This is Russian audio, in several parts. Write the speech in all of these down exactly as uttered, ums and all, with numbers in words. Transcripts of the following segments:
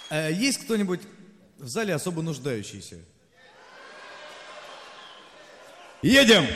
Э, есть кто-нибудь в зале особо нуждающийся? Едем!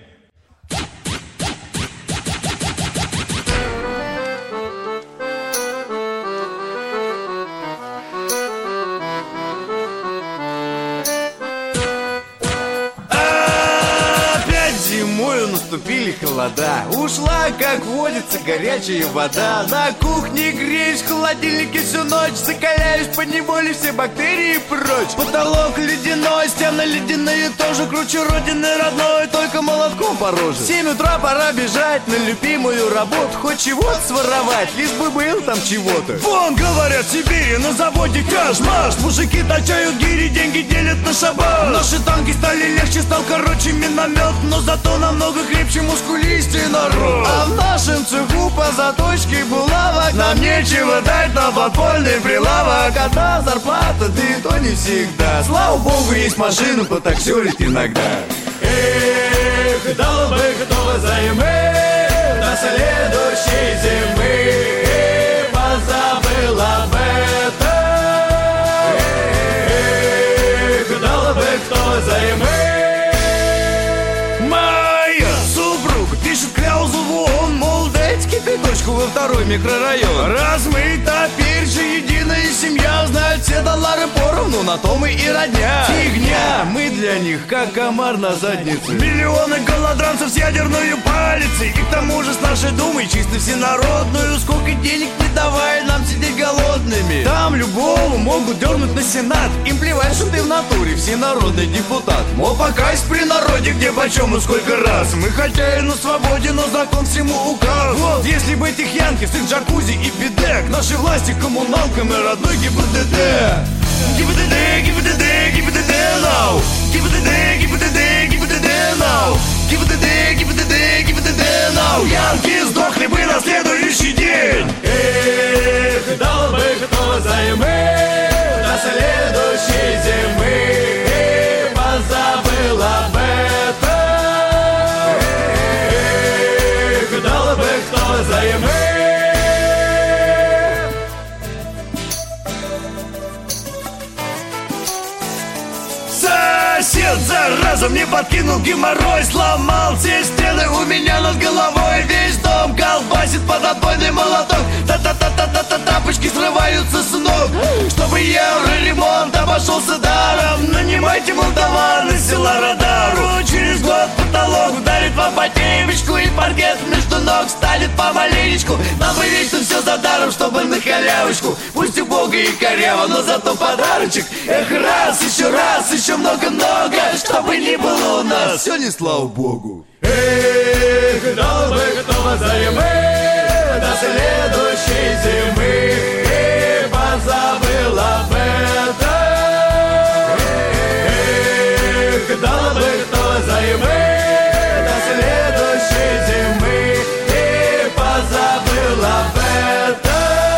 Наступили холода, ушла, как водится, горячая вода. На кухне греюсь, в холодильнике всю ночь, закаляюсь поневоле, все бактерии прочь. Потолок ледяной, стены ледяные, тоже круче родины родной, только молотком по роже. В семь утра пора бежать на любимую работу, хоть чего-то своровать, лишь бы был там чего-то. Вон, говорят, в Сибири на заводе каш-маш, мужики точают гири, деньги делят на шабаш. Наши танки стали легче, стал короче миномет, но зато намного крепче, мускулистый народ. А в нашем цеху по заточке булавок нам нечего дать на подпольный прилавок. Одна зарплата, да и то не всегда. Слава богу, есть машина, потаксерить иногда. Эх, дал бы кто взаймы до следующей зимы, позабыл об этом. Эх, дал бы кто взаймы. Во второй микрорайон. Раз мы теперь же единая семья, знают все доллары поровну, на то мы и родня. Фигня, мы для них как комар на заднице. Миллионы голодранцев с ядерной палицей, и к тому же с нашей думой чисто всенародную. Сколько денег не давай нам сидеть голодными. Там любого могут дернуть на сенат. Им плевать, что ты в натуре всенародный депутат. Мол, покайся при народе, где почем и сколько раз. Мы хотя и на свободе, но закон всему указ. Вот, если бы этих янки с их джакузи и бидек, нашей власти коммуналкам и родной ГИБДД. ГИБДД, ГИБДД, ГИБДД now. ГИБДД, ГИБДД, ГИБДД now. ГИБДД, ГИБДД, ГИБДД now. Янки сдохли бы на следующий день. Эх, дал бы кто взаймы до следующей зимы, позабыл об этом. Эх, дал бы кто взаймы. Сосед, зараза, мне подкинул геморрой, сломал все стены у меня над головой. Весь дом колбасит под отбойный молоток. Та-та-та-та-та-та, тапочки срываются с ног. Чтобы евроремонт обошелся даром, нанимайте молдаван из села Радару. Через год потолок ударит вам по темечку, и паркет между ног станет помаленечку. Нам бы вечно все за даром, чтобы на халявочку. Пусть убого и коряво, но зато подарочек. Эх, раз, еще раз, еще много-много, чтобы не было у нас все не слава богу. Эх, дал бы кто взаймы до следующей зимы, позабыл об этом. Эх, дал бы кто взаймы до следующей зимы, позабыл об этом.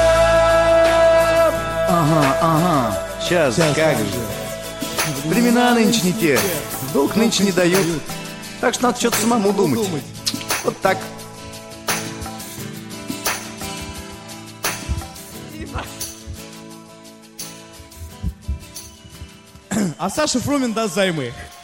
Ага, ага, сейчас, сейчас как же. Времена нынче не те, долг нынче не дают, так что надо что-то самому думать. Вот так. А Саша Фрумин даст займы.